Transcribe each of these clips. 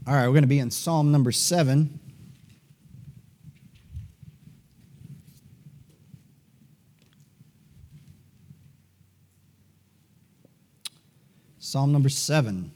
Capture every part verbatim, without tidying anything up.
All right, we're going to be in Psalm number seven. Psalm number seven.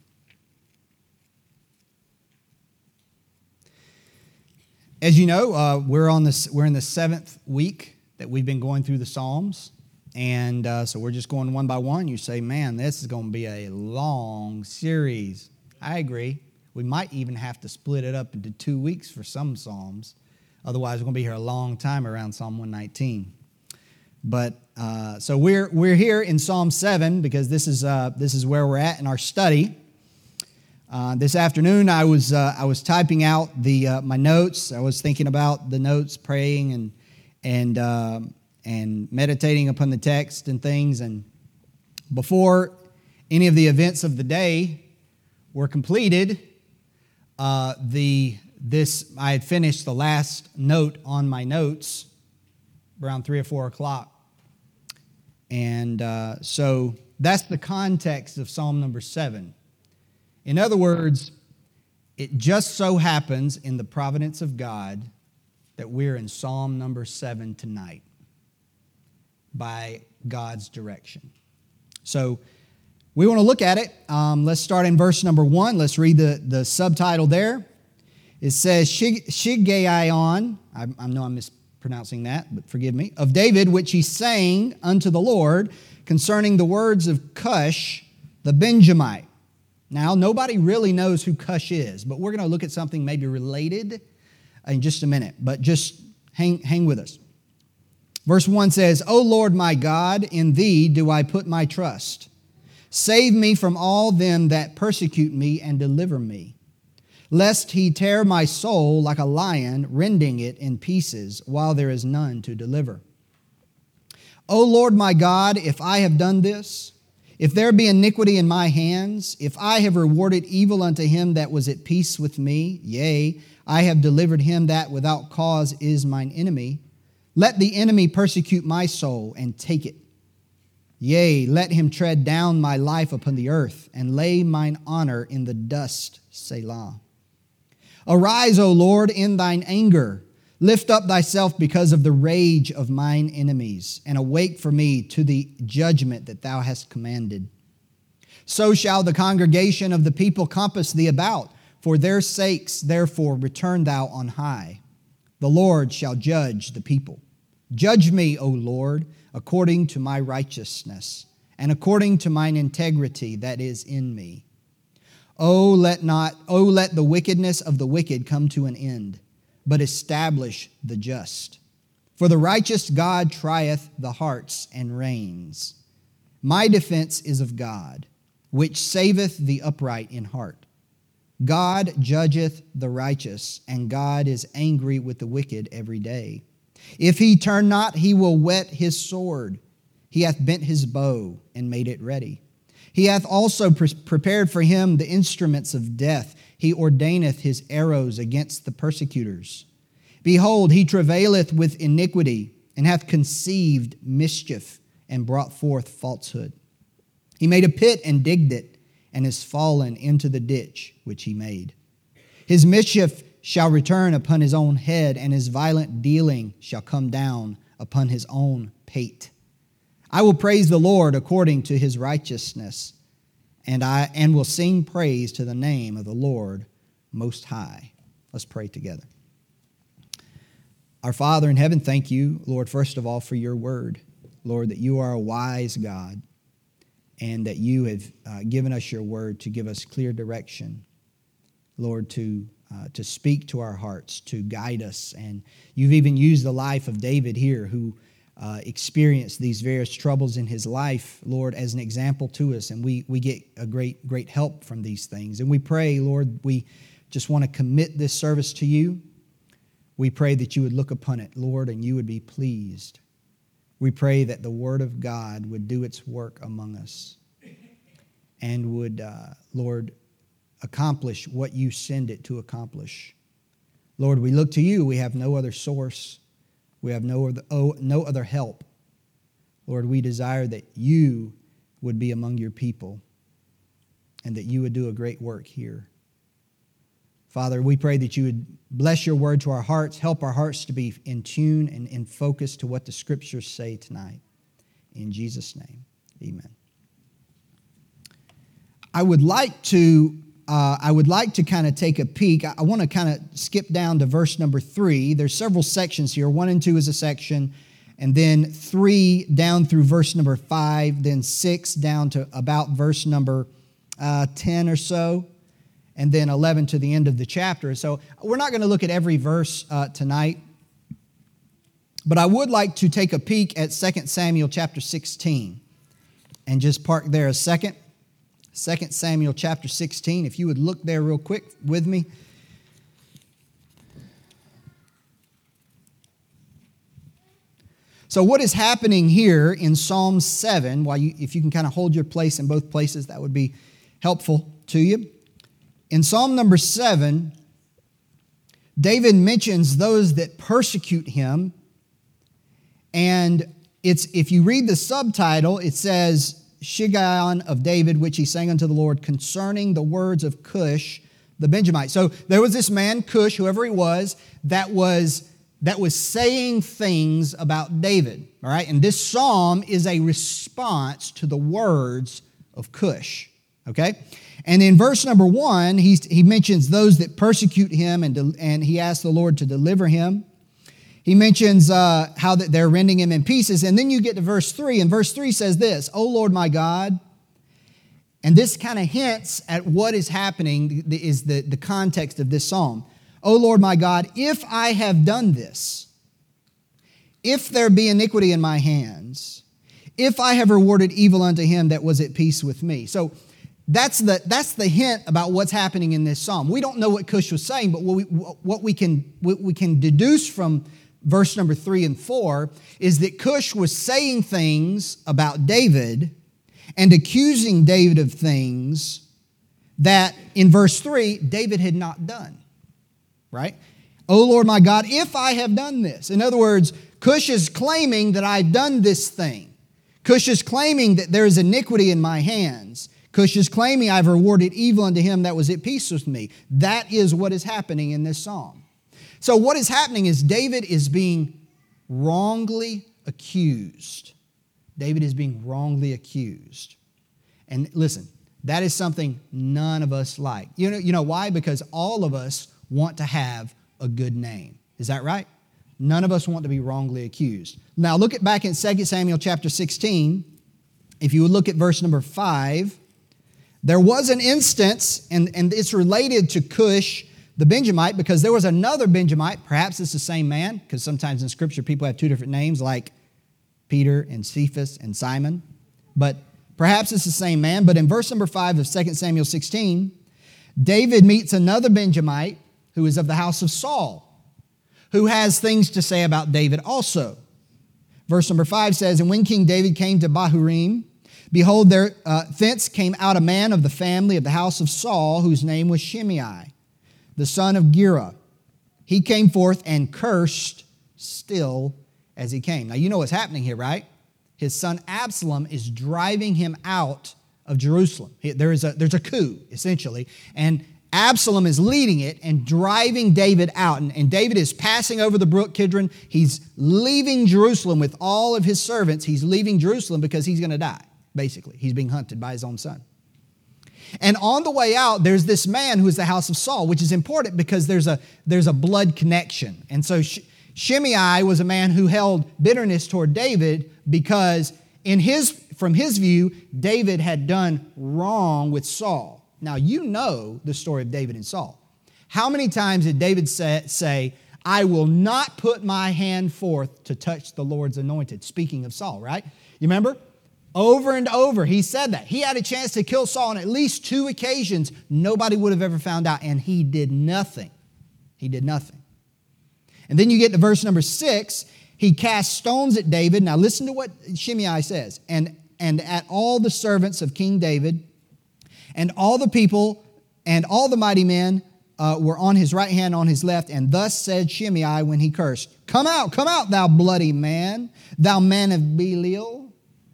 As you know, uh, we're on this. We're in the seventh week that we've been going through the Psalms, and uh, so we're just going one by one. You say, "Man, this is going to be a long series." I agree. We might even have to split it up into two weeks for some Psalms. Otherwise, we're going to be here a long time around Psalm one nineteen. But uh, so we're we're here in Psalm seven because this is uh, this is where we're at in our study. Uh, this afternoon, I was uh, I was typing out the uh, my notes. I was thinking about the notes, praying and and uh, and meditating upon the text and things. And before any of the events of the day were completed, uh, the this I had finished the last note on my notes around three or four o'clock, and uh, so that's the context of Psalm number seven. In other words, it just so happens in the providence of God that we're in Psalm number seven tonight by God's direction. So we want to look at it. Um, let's start in verse number one. Let's read the, the subtitle there. It says, Shigaion, I, I know I'm mispronouncing that, but forgive me, of David, which he sang unto the Lord concerning the words of Cush, the Benjamite. Now, nobody really knows who Cush is, but we're going to look at something maybe related in just a minute. But just hang, hang with us. Verse one says, O Lord my God, in Thee do I put my trust. Save me from all them that persecute me and deliver me. Lest he tear my soul like a lion, rending it in pieces, while there is none to deliver. O Lord my God, if I have done this, if there be iniquity in my hands, if I have rewarded evil unto him that was at peace with me, yea, I have delivered him that without cause is mine enemy, let the enemy persecute my soul and take it. Yea, let him tread down my life upon the earth and lay mine honor in the dust, Selah. Arise, O Lord, in thine anger. Lift up thyself because of the rage of mine enemies, and awake for me to the judgment that thou hast commanded. So shall the congregation of the people compass thee about. For their sakes, therefore, return thou on high. The Lord shall judge the people. Judge me, O Lord, according to my righteousness, and according to mine integrity that is in me. O let not, O let the wickedness of the wicked come to an end, but establish the just. For the righteous God trieth the hearts and reigns. My defense is of God, which saveth the upright in heart. God judgeth the righteous, and God is angry with the wicked every day. If he turn not, he will whet his sword. He hath bent his bow and made it ready. He hath also pre- prepared for him the instruments of death. He ordaineth his arrows against the persecutors. Behold, he travaileth with iniquity, and hath conceived mischief, and brought forth falsehood. He made a pit and digged it, and is fallen into the ditch which he made. His mischief shall return upon his own head, and his violent dealing shall come down upon his own pate. I will praise the Lord according to his righteousness, and I and will sing praise to the name of the Lord Most High. Let's pray together. Our Father in heaven, thank you, Lord, first of all, for your word. Lord, that you are a wise God, and that you have uh, given us your word to give us clear direction. Lord, to uh, to speak to our hearts, to guide us. And you've even used the life of David here, who Uh, experienced these various troubles in his life, Lord, as an example to us. And we we get a great, great help from these things. And we pray, Lord, we just want to commit this service to you. We pray that you would look upon it, Lord, and you would be pleased. We pray that the word of God would do its work among us and would, uh, Lord, accomplish what you send it to accomplish. Lord, we look to you. We have no other source. We have no other, oh, no other help. Lord, we desire that you would be among your people and that you would do a great work here. Father, we pray that you would bless your word to our hearts, help our hearts to be in tune and in focus to what the Scriptures say tonight. In Jesus' name, amen. I would like to, uh, I would like to kind of take a peek. I, I want to kind of skip down to verse number three. There's several sections here. One and two is a section, and then three down through verse number five, then six down to about verse number uh, ten or so, and then eleven to the end of the chapter. So we're not going to look at every verse uh, tonight, but I would like to take a peek at Second Samuel chapter sixteen and just park there a second. Second Samuel chapter sixteen, if you would look there real quick with me. So what is happening here in Psalm seven, while you, if you can kind of hold your place in both places, that would be helpful to you. In Psalm number seven, David mentions those that persecute him. And it's if you read the subtitle, it says, Shiggaion of David, which he sang unto the Lord concerning the words of Cush, the Benjamite. So there was this man, Cush, whoever he was, that was that was saying things about David. All right, and this psalm is a response to the words of Cush. Okay, and in verse number one, he's, he mentions those that persecute him, and de, and he asks the Lord to deliver him. He mentions uh, how that they're rending him in pieces, and then you get to verse three, and verse three says this: "O Lord my God," and this kind of hints at what is happening, is the, the context of this psalm. "O Lord my God, if I have done this, if there be iniquity in my hands, if I have rewarded evil unto him that was at peace with me." So that's the, that's the hint about what's happening in this psalm. We don't know what Cush was saying, but what we, what we can, what we can deduce from verse number three and four is that Cush was saying things about David and accusing David of things that in verse three, David had not done. Right? "O Lord my God, if I have done this." In other words, Cush is claiming that I've done this thing. Cush is claiming that there is iniquity in my hands. Cush is claiming I've rewarded evil unto him that was at peace with me. That is what is happening in this psalm. So what is happening is David is being wrongly accused. David is being wrongly accused. And listen, that is something none of us like. You know, you know why? Because all of us want to have a good name. Is that right? None of us want to be wrongly accused. Now look at back in Second Samuel chapter sixteen. If you would look at verse number five, there was an instance, and, and it's related to Cush, the Benjamite, because there was another Benjamite. Perhaps it's the same man, because sometimes in Scripture people have two different names, like Peter and Cephas and Simon. But perhaps it's the same man. But in verse number five of Second Samuel sixteen, David meets another Benjamite who is of the house of Saul, who has things to say about David also. Verse number five says, "And when King David came to Bahurim, behold, there uh, thence came out a man of the family of the house of Saul, whose name was Shimei, the son of Gera. He came forth and cursed still as he came." Now you know what's happening here, right? His son Absalom is driving him out of Jerusalem. There is a, there's a coup, essentially, and Absalom is leading it and driving David out. And, and David is passing over the brook Kidron. He's leaving Jerusalem with all of his servants. He's leaving Jerusalem because he's going to die, basically. He's being hunted by his own son. And on the way out, there's this man who is the house of Saul, which is important because there's a, there's a blood connection. And so Sh- Shimei was a man who held bitterness toward David because in his, from his view, David had done wrong with Saul. Now, you know the story of David and Saul. How many times did David say, say, "I will not put my hand forth to touch the Lord's anointed"? Speaking of Saul, right? You remember? Over and over, he said that. He had a chance to kill Saul on at least two occasions. Nobody would have ever found out, and he did nothing. He did nothing. And then you get to verse number six. He cast stones at David. Now listen to what Shimei says. And, and at all the servants of King David, and all the people, and all the mighty men uh, were on his right hand, on his left. And thus said Shimei when he cursed, "Come out, come out, thou bloody man, thou man of Belial."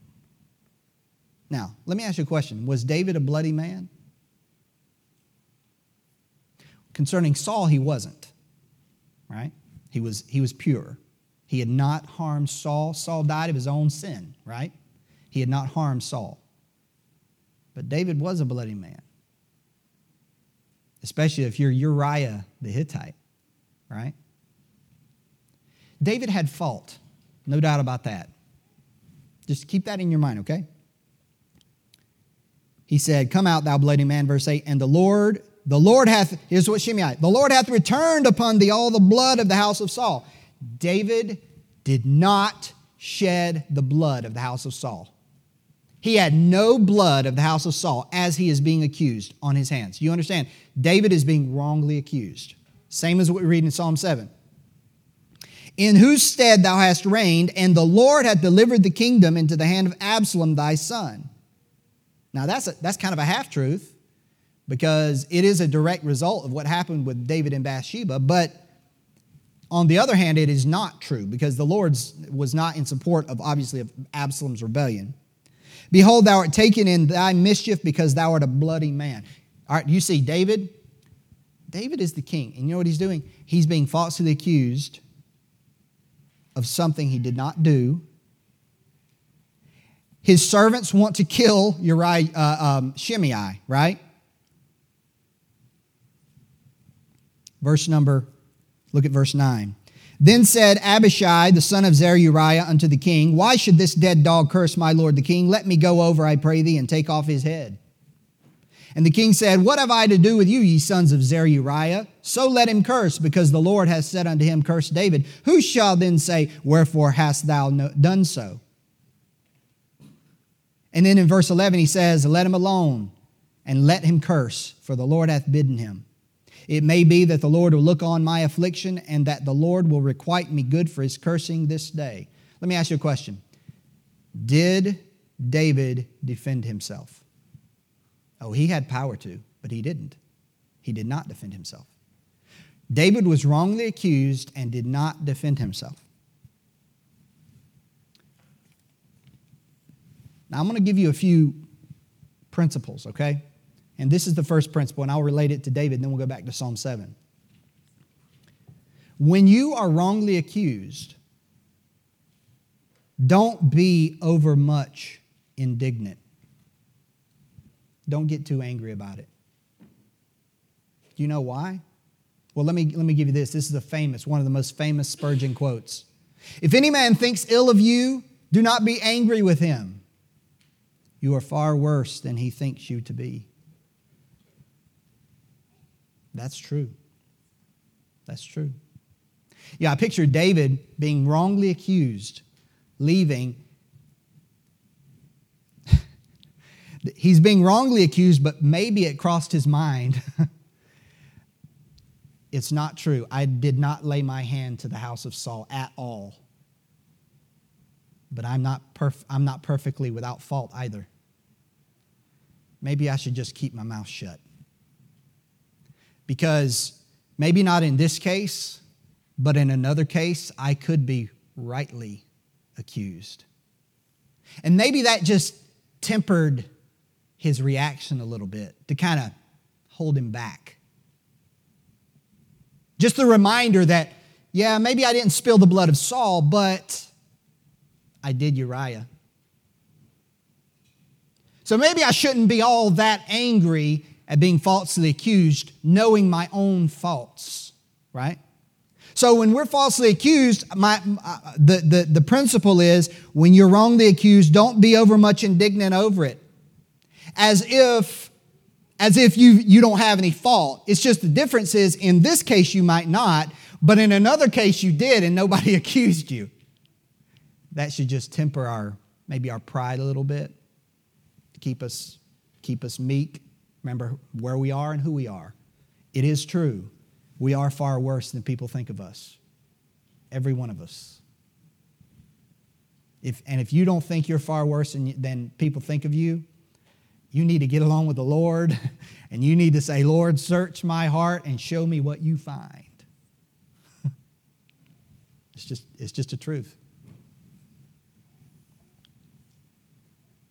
Now, let me ask you a question. Was David a bloody man? Concerning Saul, he wasn't, right? He was, he was pure. He had not harmed Saul. Saul died of his own sin, right? He had not harmed Saul. But David was a bloody man, especially if you're Uriah the Hittite, right? David had fault, no doubt about that. Just keep that in your mind, okay? He said, "Come out, thou bloody man," verse eight, "and the Lord, the Lord hath," here's what Shimei, "the Lord hath returned upon thee all the blood of the house of Saul." David did not shed the blood of the house of Saul. He had no blood of the house of Saul as he is being accused on his hands. You understand? David is being wrongly accused. Same as what we read in Psalm seven. "In whose stead thou hast reigned, and the Lord hath delivered the kingdom into the hand of Absalom thy son." Now that's, a, that's kind of a half-truth, because it is a direct result of what happened with David and Bathsheba, but on the other hand, it is not true, because the Lord was not in support of, obviously, of Absalom's rebellion. "Behold, thou art taken in thy mischief, because thou art a bloody man." All right, you see, David, David is the king. And you know what he's doing? He's being falsely accused of something he did not do. His servants want to kill Uriah, uh, um, Shimei, right? Verse number Look at verse nine. "Then said Abishai, the son of Zeruiah, unto the king, Why should this dead dog curse my lord the king? Let me go over, I pray thee, and take off his head. And the king said, What have I to do with you, ye sons of Zeruiah? So let him curse, because the Lord hath said unto him, Curse David. Who shall then say, Wherefore hast thou done so? And then in verse eleven he says, Let him alone, and let him curse, for the Lord hath bidden him. It may be that the Lord will look on my affliction, and that the Lord will requite me good for his cursing this day." Let me ask you a question. Did David defend himself? Oh, he had power to, but he didn't. He did not defend himself. David was wrongly accused and did not defend himself. Now, I'm going to give you a few principles, okay? And this is the first principle, and I'll relate it to David, and then we'll go back to Psalm seven. When you are wrongly accused, don't be overmuch indignant. Don't get too angry about it. Do you know why? Well, let me, let me give you this. This is a famous, one of the most famous Spurgeon quotes. "If any man thinks ill of you, do not be angry with him. You are far worse than he thinks you to be." That's true. That's true. Yeah, I picture David being wrongly accused, leaving. He's being wrongly accused, but maybe it crossed his mind. It's not true. I did not lay my hand to the house of Saul at all. But I'm not perf- I'm not perfectly without fault either. Maybe I should just keep my mouth shut. Because maybe not in this case, but in another case, I could be rightly accused. And maybe that just tempered his reaction a little bit to kind of hold him back. Just a reminder that, yeah, maybe I didn't spill the blood of Saul, but I did Uriah. So maybe I shouldn't be all that angry at being falsely accused, knowing my own faults, right? So when we're falsely accused, my, uh, the, the, the principle is, when you're wrongly accused, don't be overmuch indignant over it. As if, as if you, you don't have any fault. It's just the difference is, in this case you might not, but in another case you did and nobody accused you. That should just temper our, maybe our pride a little bit, to keep us, keep us meek. Remember where we are and who we are. It is true. We are far worse than people think of us. Every one of us. If, and if you don't think you're far worse than, than people think of you, you need to get along with the Lord, and you need to say, Lord, search my heart and show me what you find. It's just, it's just a truth.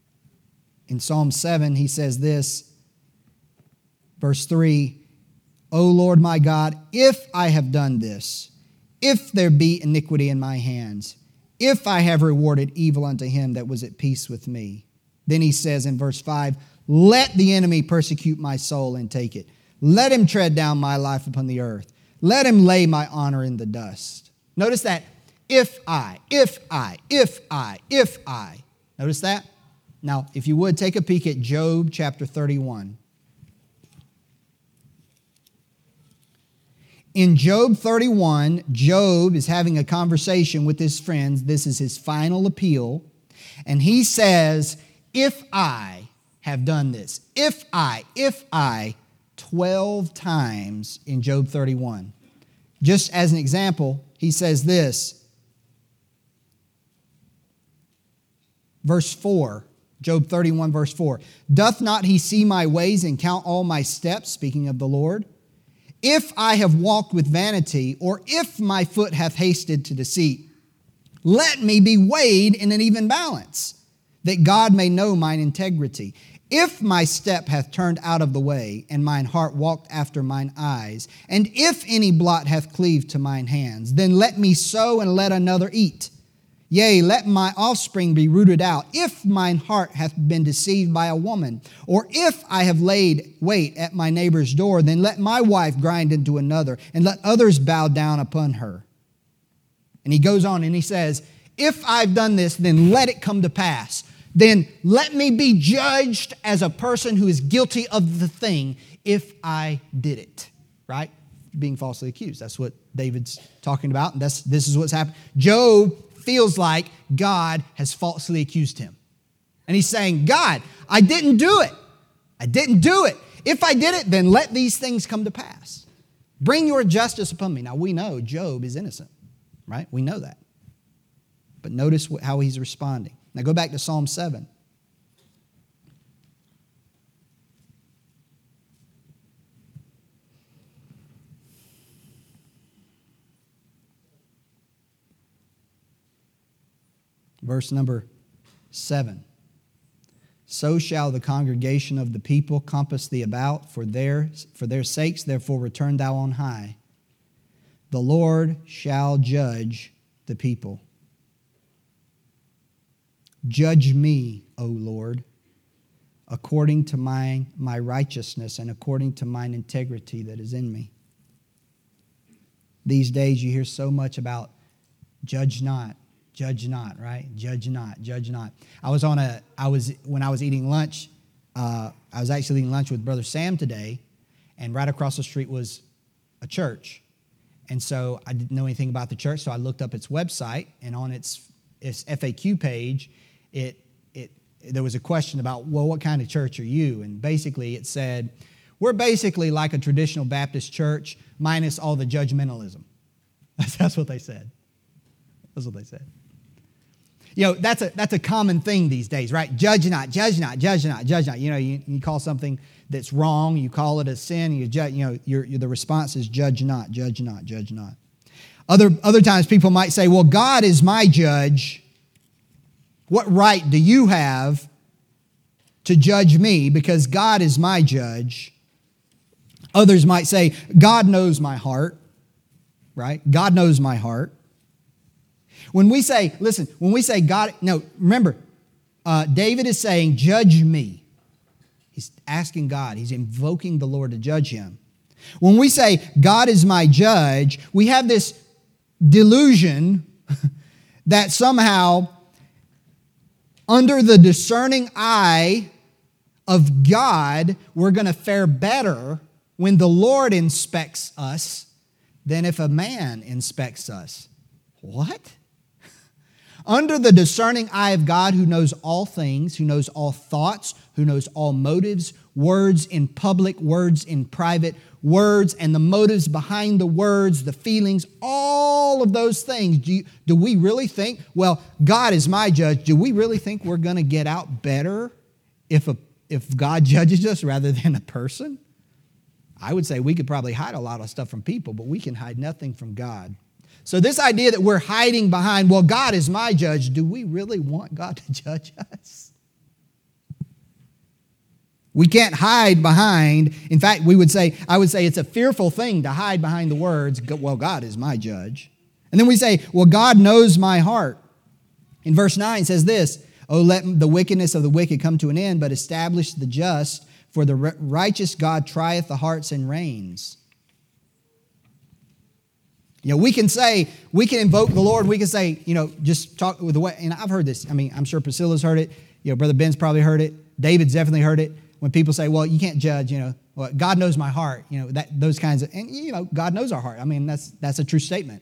In Psalm seven, he says this, verse three, O Lord my God, if I have done this, if there be iniquity in my hands, if I have rewarded evil unto him that was at peace with me. Then he says in verse five, let the enemy persecute my soul and take it. Let him tread down my life upon the earth. Let him lay my honor in the dust. Notice that. If I, if I, if I, if I. Notice that? Now, if you would, take a peek at Job chapter thirty-one. In Job thirty-one, Job is having a conversation with his friends. This is his final appeal. And he says, if I have done this, if I, if I, twelve times in Job thirty-one. Just as an example, he says this. Verse four, Job thirty-one, verse four. Doth not he see my ways and count all my steps? Speaking of the Lord. If I have walked with vanity, or if my foot hath hasted to deceit, let me be weighed in an even balance, that God may know mine integrity. If my step hath turned out of the way, and mine heart walked after mine eyes, and if any blot hath cleaved to mine hands, then let me sow and let another eat. Yea, let my offspring be rooted out, if mine heart hath been deceived by a woman. Or if I have laid wait at my neighbor's door, then let my wife grind into another, and let others bow down upon her. And he goes on and he says, if I've done this, then let it come to pass. Then let me be judged as a person who is guilty of the thing if I did it. Right? Being falsely accused. That's what David's talking about. And that's, this is what's happened. Job feels like God has falsely accused him. And he's saying, God, I didn't do it. I didn't do it. If I did it, then let these things come to pass. Bring your justice upon me. Now we know Job is innocent, right? We know that. But notice how he's responding. Now go back to Psalm seven. Verse number seven. So shall the congregation of the people compass thee about, for their, for their sakes, therefore return thou on high. The Lord shall judge the people. Judge me, O Lord, according to my, my righteousness and according to mine integrity that is in me. These days you hear so much about judge not. Judge not, right? Judge not, judge not. I was on a, I was, when I was eating lunch, uh, I was actually eating lunch with Brother Sam today, and right across the street was a church. And so I didn't know anything about the church, so I looked up its website, and on its, its F A Q page, it, it, there was a question about, well, what kind of church are you? And basically it said, we're basically like a traditional Baptist church minus all the judgmentalism. That's, that's what they said. That's what they said. You know, that's a that's a common thing these days, right? Judge not, judge not, judge not, judge not. You know, you, you call something that's wrong, you call it a sin, you judge, you know, your, your, the response is judge not, judge not, judge not. Other, other times people might say, well, God is my judge. What right do you have to judge me because God is my judge? Others might say, God knows my heart, right? God knows my heart. When we say, listen, when we say God, no, remember, uh, David is saying, judge me. He's asking God. He's invoking the Lord to judge him. When we say, God is my judge, we have this delusion that somehow under the discerning eye of God, we're going to fare better when the Lord inspects us than if a man inspects us. What? Under the discerning eye of God who knows all things, who knows all thoughts, who knows all motives, words in public, words in private, words and the motives behind the words, the feelings, all of those things. Do, you, do we really think, well, God is my judge, do we really think we're going to get out better if, a, if God judges us rather than a person? I would say we could probably hide a lot of stuff from people, but we can hide nothing from God. So this idea that we're hiding behind, well, God is my judge, do we really want God to judge us? We can't hide behind. In fact, we would say, I would say it's a fearful thing to hide behind the words, well, God is my judge. And then we say, well, God knows my heart. In verse nine it says this, oh, let the wickedness of the wicked come to an end, but establish the just, for the righteous God trieth the hearts and reigns. You know, we can say, we can invoke the Lord. We can say, you know, just talk with the way, and I've heard this. I mean, I'm sure Priscilla's heard it. You know, Brother Ben's probably heard it. David's definitely heard it. When people say, well, you can't judge, you know, well, God knows my heart, you know, that those kinds of, and, you know, God knows our heart. I mean, that's that's a true statement.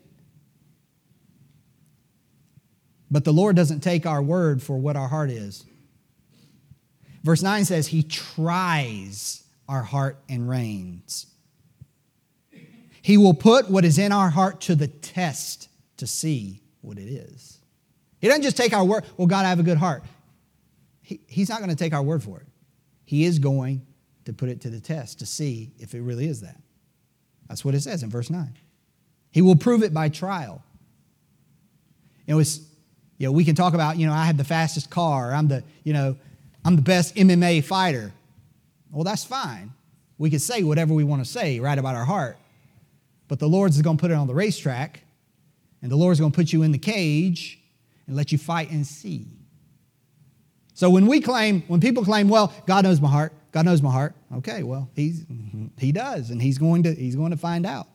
But the Lord doesn't take our word for what our heart is. Verse nine says, He tries our heart and reins. He will put what is in our heart to the test to see what it is. He doesn't just take our word, well, God, I have a good heart. He, he's not going to take our word for it. He is going to put it to the test to see if it really is that. That's what it says in verse nine. He will prove it by trial. It was, you know, we can talk about, you know, I have the fastest car. I'm the, you know, I'm the best M M A fighter. Well, that's fine. We can say whatever we want to say right about our heart. But the Lord's going to put it on the racetrack, and the Lord's going to put you in the cage and let you fight and see. So when we claim, when people claim, well, God knows my heart, God knows my heart. Okay, well, he's, he does, and he's going to, he's going to find out.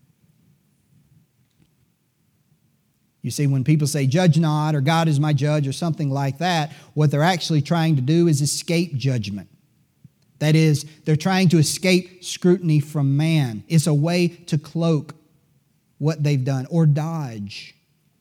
You see, when people say, judge not, or God is my judge, or something like that, what they're actually trying to do is escape judgment. That is, they're trying to escape scrutiny from man. It's a way to cloak what they've done or dodge.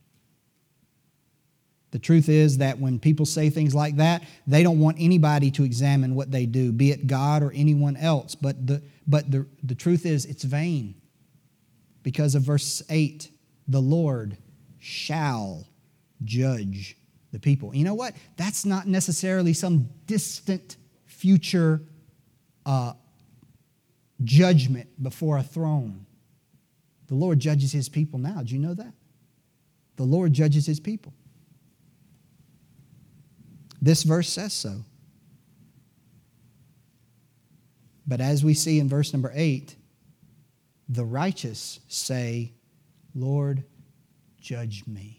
The truth is that when people say things like that, they don't want anybody to examine what they do, be it God or anyone else. But the, but the, the truth is, it's vain. Because of verse eight, the Lord shall judge the people. You know what? That's not necessarily some distant future uh, judgment before a throne. The Lord judges His people now. Did you know that? The Lord judges His people. This verse says so. But as we see in verse number eight, the righteous say, Lord, judge me.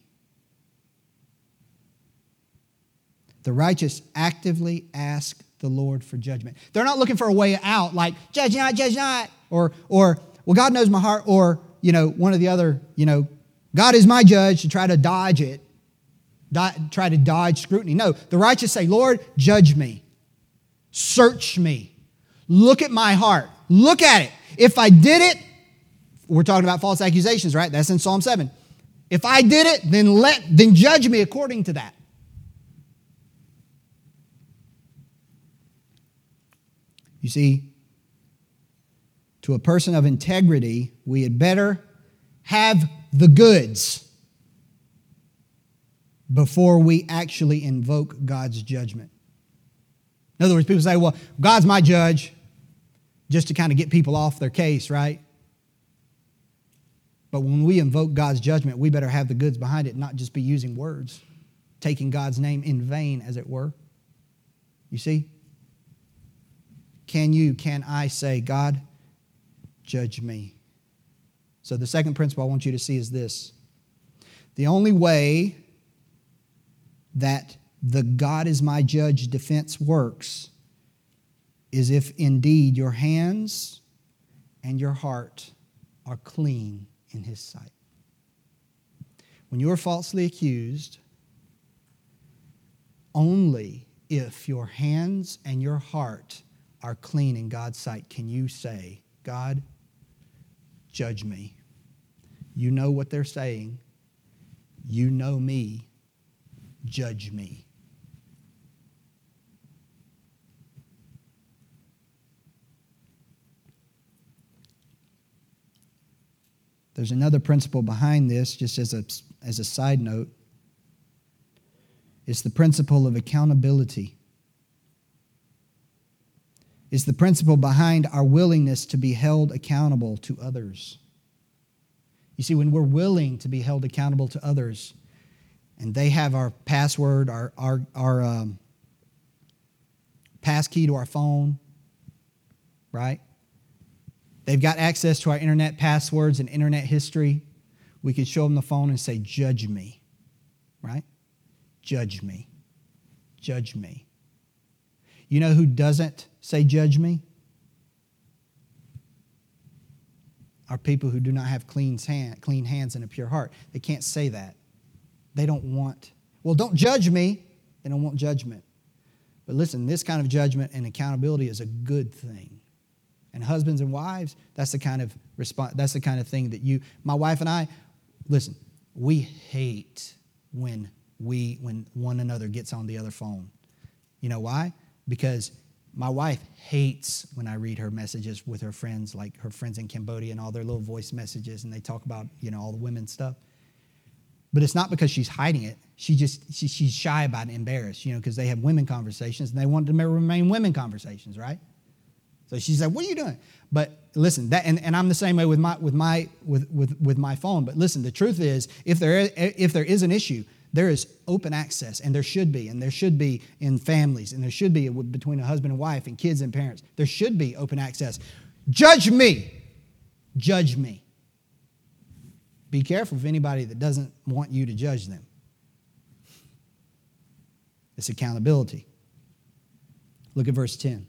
The righteous actively ask the Lord for judgment. They're not looking for a way out like, judge not, judge not, or, or well, God knows my heart, or, you know, one of the other, you know, God is my judge, to try to dodge it. Try to dodge scrutiny. No, the righteous say, Lord, judge me. Search me. Look at my heart. Look at it. If I did it, we're talking about false accusations, right? That's in Psalm seven. If I did it, then let then judge me according to that. You see, to a person of integrity, we had better have the goods before we actually invoke God's judgment. In other words, people say, well, God's my judge, just to kind of get people off their case, right? But when we invoke God's judgment, we better have the goods behind it, not just be using words, taking God's name in vain, as it were. You see? Can you, can I say, God, judge me? So the second principle I want you to see is this. The only way that the God is my judge defense works is if indeed your hands and your heart are clean in His sight. When you are falsely accused, only if your hands and your heart are clean in God's sight can you say, God, judge me. You know what they're saying. You know me. Judge me. There's another principle behind this, just as a, as a side note. It's the principle of accountability. It's the principle behind our willingness to be held accountable to others. You see, when we're willing to be held accountable to others, and they have our password, our, our, our um, pass key to our phone, right? They've got access to our internet passwords and internet history. We could show them the phone and say, judge me, right? Judge me. Judge me. You know who doesn't say judge me? Are people who do not have clean, hand, clean hands and a pure heart. They can't say that. They don't want, well, don't judge me. They don't want judgment. But listen, this kind of judgment and accountability is a good thing. And husbands and wives, that's the kind of response, that's the kind of thing that you, my wife and I, listen, we hate when we, when one another gets on the other phone. You know why? Because my wife hates when I read her messages with her friends, like her friends in Cambodia and all their little voice messages, and they talk about, you know, all the women stuff. But it's not because she's hiding it. She just, she, she's shy about it, embarrassed, you know, because they have women conversations and they want to remain women conversations, right? So she said, what are you doing? But listen, that, and, and I'm the same way with my, with my, with, with, with my phone. But listen, the truth is, if there, if there is an issue, there is open access, and there should be, and there should be in families, and there should be between a husband and wife and kids and parents. There should be open access. Judge me. Judge me. Be careful of anybody that doesn't want you to judge them. It's accountability. Look at verse ten.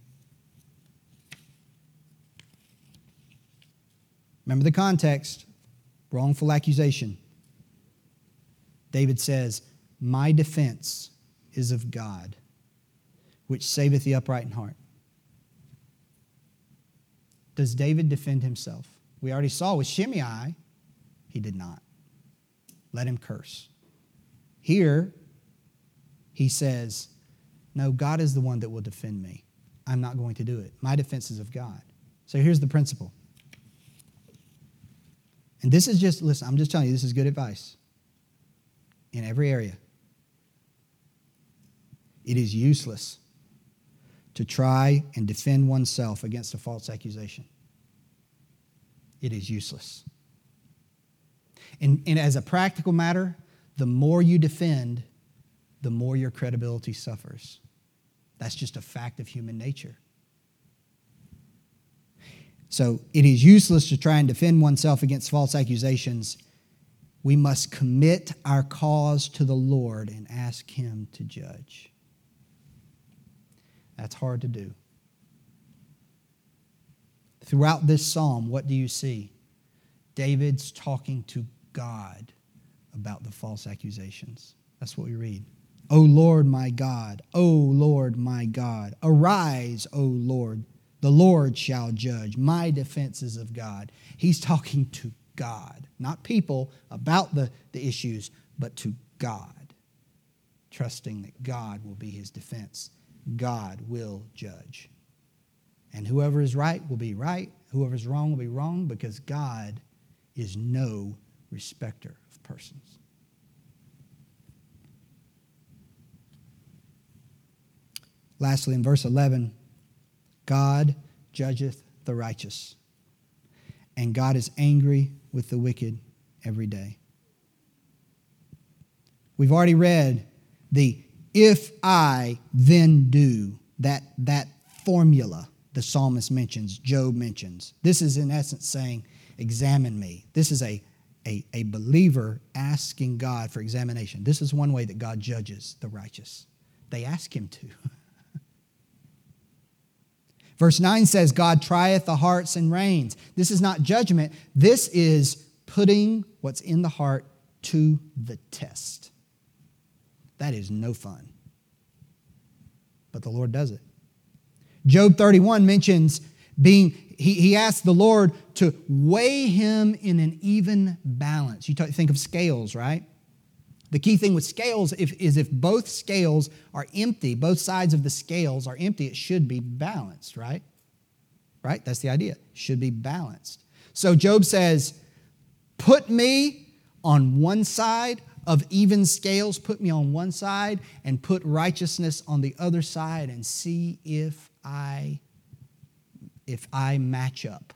Remember the context. Wrongful accusation. David says, my defense is of God, which saveth the upright in heart. Does David defend himself? We already saw with Shimei, he did not. Let him curse. Here, he says, no, God is the one that will defend me. I'm not going to do it. My defense is of God. So here's the principle. And this is just, listen, I'm just telling you, this is good advice. In every area. It is useless to try and defend oneself against a false accusation. It is useless. And, and as a practical matter, the more you defend, the more your credibility suffers. That's just a fact of human nature. So it is useless to try and defend oneself against false accusations. We must commit our cause to the Lord and ask Him to judge. That's hard to do. Throughout this psalm, what do you see? David's talking to God about the false accusations. That's what we read. O Lord my God, O Lord my God, arise, O Lord. The Lord shall judge. My defense is of God. He's talking to God, not people about the, the issues, but to God, trusting that God will be his defense. God will judge. And whoever is right will be right. Whoever is wrong will be wrong, because God is no respecter of persons. Lastly, in verse eleven, God judgeth the righteous, and God is angry with the wicked every day. We've already read the if I then do, that, that formula the psalmist mentions, Job mentions. This is in essence saying, examine me. This is a, a, a believer asking God for examination. This is one way that God judges the righteous. They ask him to. Verse nine says, God trieth the hearts and reins. This is not judgment. This is putting what's in the heart to the test. That is no fun. But the Lord does it. Job thirty-one mentions being, he, he asked the Lord to weigh him in an even balance. You talk, think of scales, right? The key thing with scales if, is if both scales are empty, both sides of the scales are empty, it should be balanced, right? Right? That's the idea. It should be balanced. So Job says, put me on one side of even scales, put me on one side, and put righteousness on the other side, and see if I, if I match up.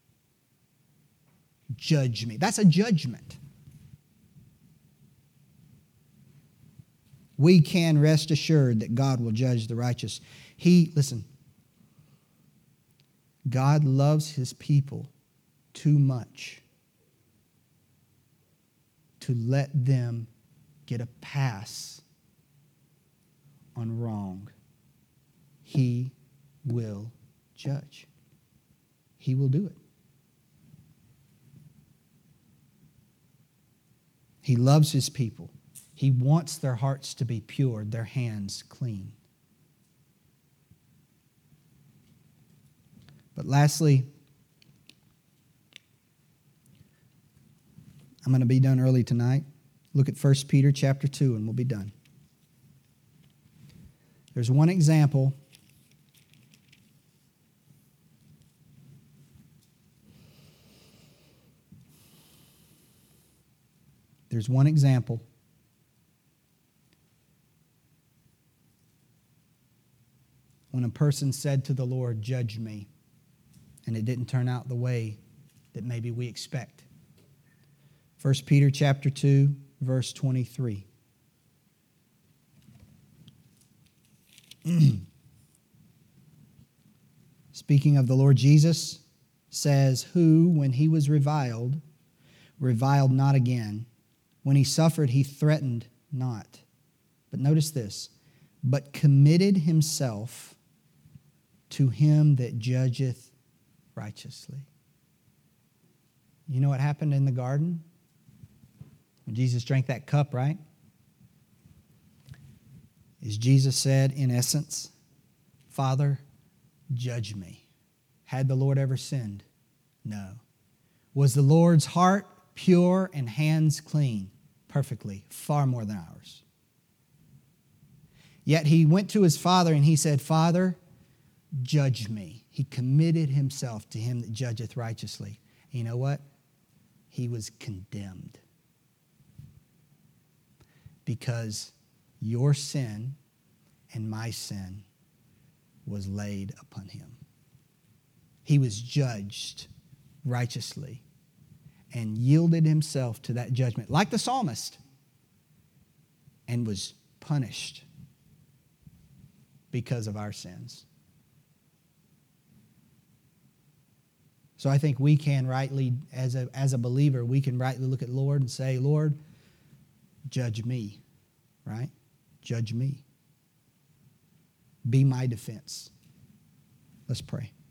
Judge me. That's a judgment. We can rest assured that God will judge the righteous. He, listen, God loves his people too much to let them get a pass on wrong. He will judge. He will do it. He loves his people. He wants their hearts to be pure, their hands clean. But lastly, I'm going to be done early tonight. Look at First Peter chapter two and we'll be done. There's one example There's one example when a person said to the Lord, "Judge me," and it didn't turn out the way that maybe we expect. First Peter chapter two, verse twenty-three. Speaking of the Lord Jesus, says, who, when he was reviled, reviled not again. When he suffered, he threatened not. But notice this, but committed himself to him that judgeth righteously. You know what happened in the garden? When Jesus drank that cup, right? As Jesus said, in essence, Father, judge me. Had the Lord ever sinned? No. Was the Lord's heart pure and hands clean? Perfectly, far more than ours. Yet he went to his Father and he said, Father, judge me. He committed himself to him that judgeth righteously. And you know what? He was condemned. Because your sin and my sin was laid upon him. He was judged righteously and yielded himself to that judgment, like the psalmist, and was punished because of our sins. So I think we can rightly, as a, as a believer, we can rightly look at the Lord and say, Lord, judge me, right? Judge me. Be my defense. Let's pray.